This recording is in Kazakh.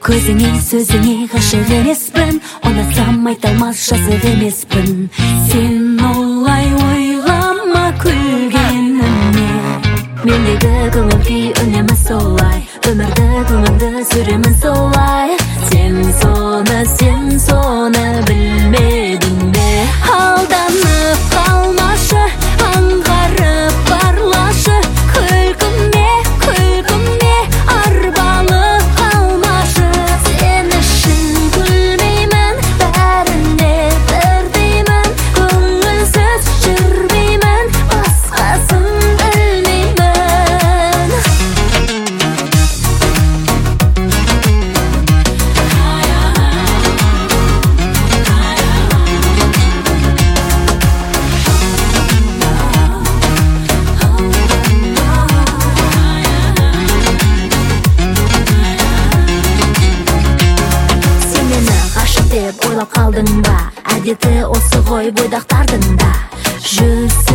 Көзіңе сөзіңе ғашық емеспін, ұнасам айта алмас жазық емеспін. Сен олай ойлама күлгеніме, мендегі көңіл күй үнемі солай, өмірді көңілді сүремін солай. Сен соны білмедің бе? Алданып қалмашы, аңғарып барлашы, күлкіме арбалы қалмашы. Сен үшін күлмеймін, бәріне бірдеймін, көңілсіз жүрмеймін, басқасын білмеймін. Ойлап қалдың ба, әдеті осы ғой бойдақтардың да.